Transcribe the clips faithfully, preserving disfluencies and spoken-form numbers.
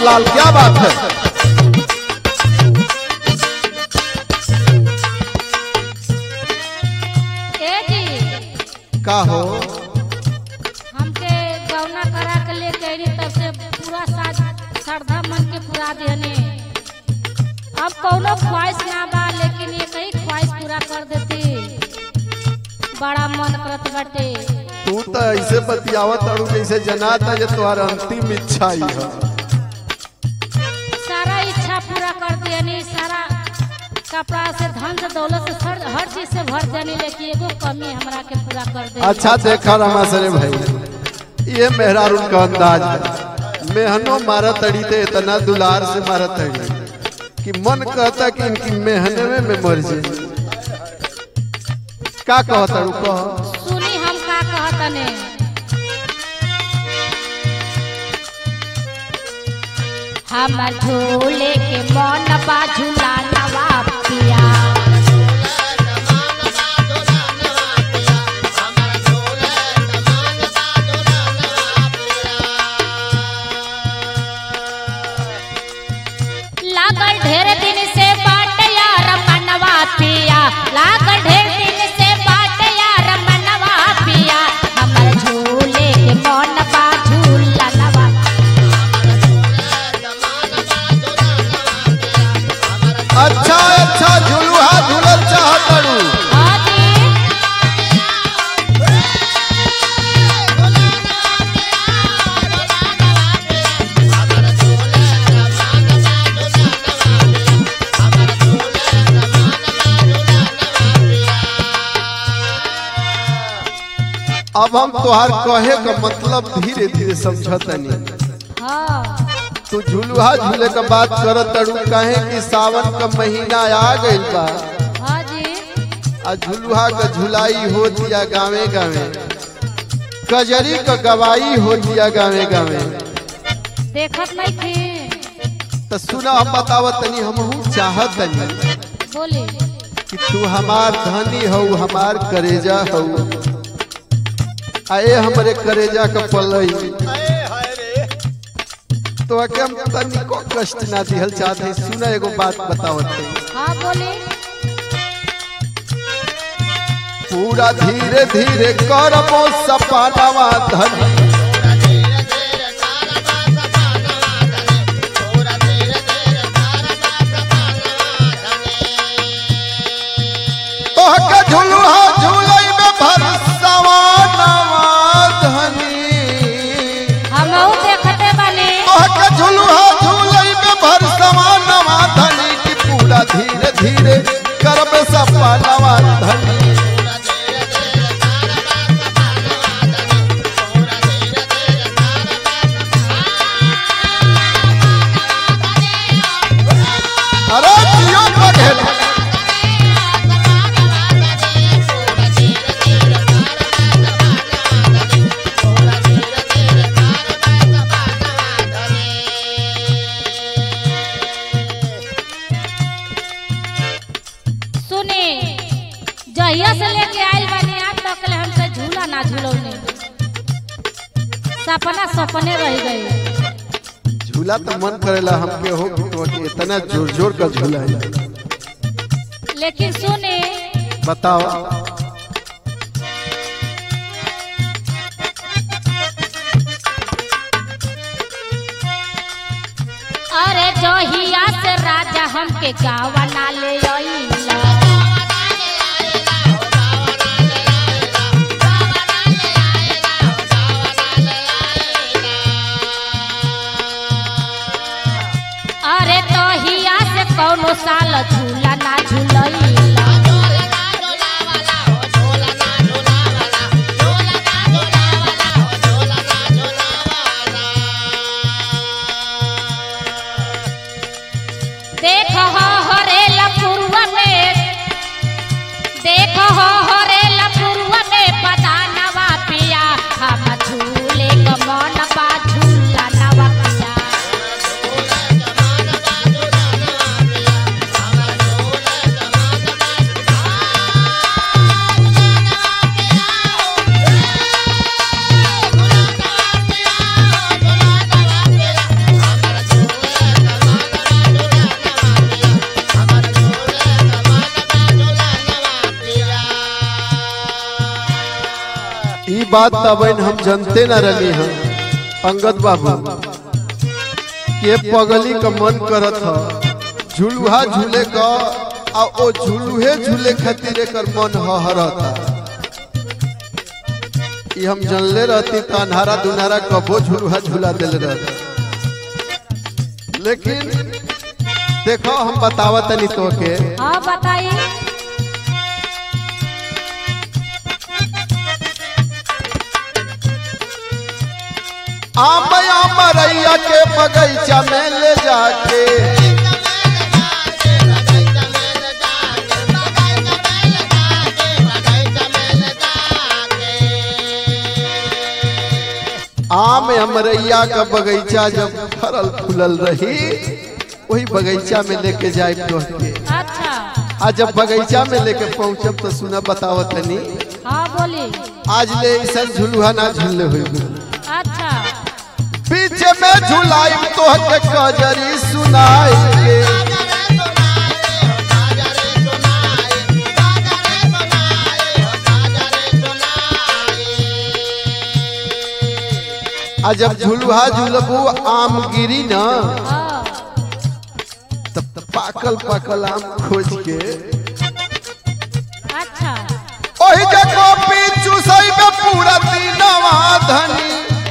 लाल, क्या बात है। ए जी का हो हमके गौना करा के ले गई तब से पूरा साज श्रद्धा मन के पूरा देने। अब कौनो ख्वाहिश ना बा लेकिन ये कई ख्वाहिश पूरा कर देती। बड़ा मन करत बाटे। तू तो ऐसे बतियावत अड़ू जैसे जनाता जे तुम्हारा अंतिम इच्छा ही है। सारा इच्छा पूरा कर देनी, सारा कपड़ा से धन से दौलत से हर हर चीज से भर देनी, लेकिन एगो कमी हमरा के पूरा कर दे। अच्छा देखा रमासरे भाई, ये मेहरारू का अंदाज है। मेहनो मारा तड़ी थे इतना दुलार से मारा तड़ी कि मन कहता कि इनकी मेहने में मैं मर जाए। का कहता रू कह सुनी हम का कहतने। हमर झूले के मन बा झूलानवा पिया। लागल ढेर दिन से बाट यार मनवा पिया, लागल ढेर दिन से बाट यार मनवा पिया। हमर झूले के मन बा झूलानवा। अच्छा अच्छा झुलुहा झुलल चाहतड़ू। हाँ जी अब हम तोहार कहे का मतलब धीरे धीरे समझतनी। हाँ तू झुलुहा झूले का बात करत तड़ू कहे कि सावन का महीना आ गइल बा। हाँ जी आ झुलुहा का झुलाई हो दिया गावे गावे, कजरी का गवाई हो दिया गावे गावे। देखत नहीं थी। तो सुना हम बतावत तनी, हमहू चाहत तनी बोले कि तू हमार धनी हो, हमार करेजा हो। आए हमरे करेजा का पलई तो आके हम तनी को कष्ट ना दिहल चाहते। सुना एगो बात बतावत है। हाँ बोले पूरा धीरे धीरे करबो सपनावा धनी। तोहके झुलुहा झुलई में भरसवा नवा धनी। हमहू देखते बने। तोहके झुलुहा झुलई में भरसवा नवा धनी की पूरा धीरे धीरे करबे सपनावा धनी। अरे जियो बघेल सुने जहिया से लेके आइल बनी आज तक ले हमसे झूला ना झूलौने। सपना सपने रह गए। झूला तो मन करेला हमके हो कि तो कि इतना जोर जोर का झूला है। लेकिन सुने बताओ अरे जहिया से राजा हमके गावा ना ले आइला। अरे तहिया से कौनो साल झूला ना झूलैला। देख हरेला पुरवा में ई बात तब हम जानते न रही हैं अंगद बाबू के पगली का मन करत ह झुलुहा झूले का आ ओ झुलुहे झूले खातिर एकर मन हहरता। ई हम जानले रहती त अन्हारा दुनारा कबो झुलुहा झूला दिल रहता। लेकिन देखो हम बतावत तनी तो के। हाँ बताइए। आम आम रैया के बगीचा में ले जाके आम अमरैया का बगीचा जब फरल फूलल रही वही बगीचा में लेके जाए तो के। अच्छा। आज जब बगीचा में लेके पहुंचब तो सुना बतावत तनी। हाँ बोली। आज ले ऐसा झुलुहा ना झूले हुई। अच्छा। पीछे में झुलाई तो के कजरी सुनाई के आ जब झुलुहा झुलबू आम गिरी ना तब पाकल पाकल आम खोज के अच्छा ओही जगह पीछू सही में पूरा दीनवा धनी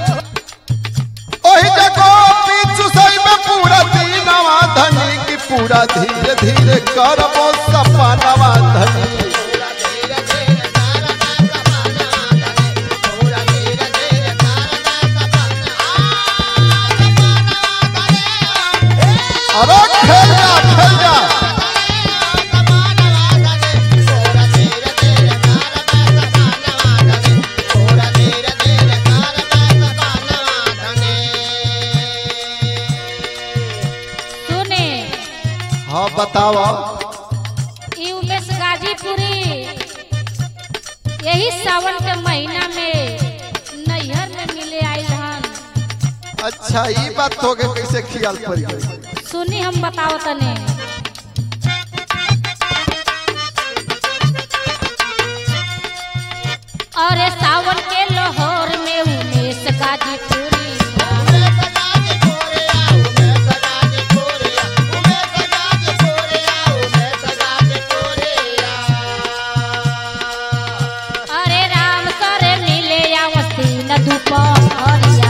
ओही जगह पीछू सही में पूरा दीनवा धनी की पूरा धीरे धीरे करबो सपनवा धनी। अरे खेल जा खेल जा सुने। हाँ बताओ। ई उमेश गाजीपुरी यही सावन के महीना में नैहर में मिले आइल हन। अच्छा ये बात हो गई कैसे ख्याल पड़ गई। सुनी हम बताओ तने। अरे सावन के लाहौर में उमेश गाजीपुरी अरे राम करे मिले आवस्ती न दुपहरिया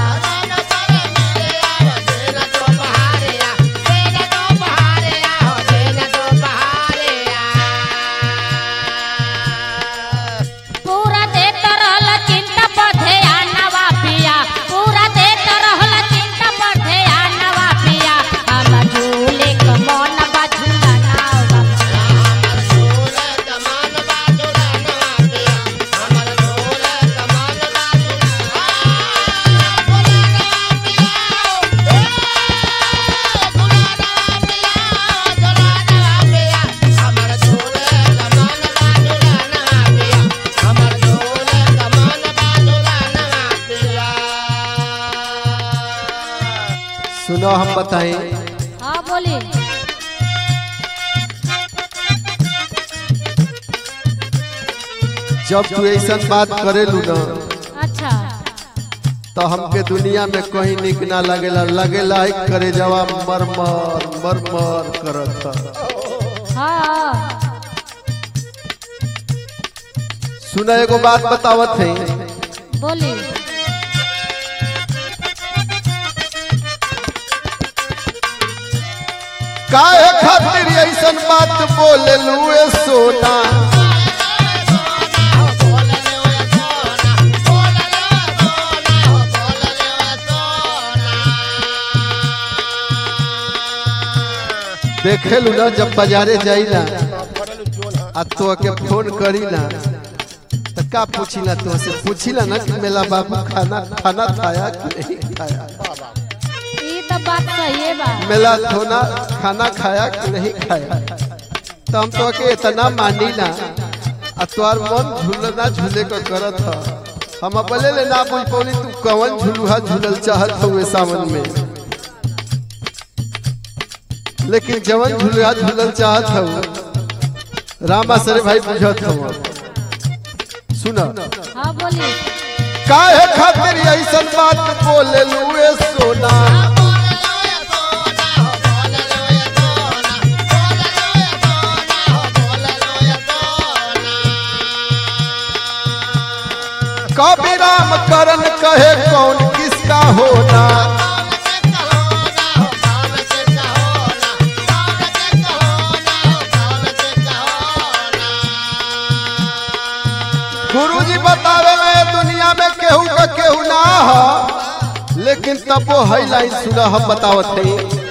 पूरा देत रहल चिंता पधे आनवा पिया पूरा देत रहल चिंता पधे आनवा पिया हम झूले क मन बाझुला नावा सुनो हम बताएं। हाँ बोली। जब तू ऐसा बात करेलू ना अच्छा तो हमके दुनिया में कहीं निक ना लगेला लगेला है करे जवा मर मर मर मर करत। हाँ सुना एगो बात बतावत है। बोली। काहे खातिर ऐसन बात बोले लुए सोना देखे लू ना जब बाजारे जाई ना आ तो के फोन करी ना तो का पूछी ना तो से पूछी ना ना कि मेला बाबू खाना खाना खाया कि नहीं खाया। ई तो बात सही बा। मेला थोना खाना खाया कि नहीं खाया तो हम तो के इतना मानी ना आ तोर मन झूलना झूले का करत ह हम बोले ले ना बोल पौली तू कवन झुलुहा झूलल चाहत हुए सावन में। लेकिन जवन झुलुहा झूलल चाहत हूँ रामा सरे भाई बुझत हूँ। सुना हाँ बोली। काहे खातिर ऐसन बात बोले लुए सोना कभी राम करण कहे कौन किसका होना गुरुजी बतावे में दुनिया में केहू का केहू ना हो लेकिन तब वो है लाइन सुना हम बतावत है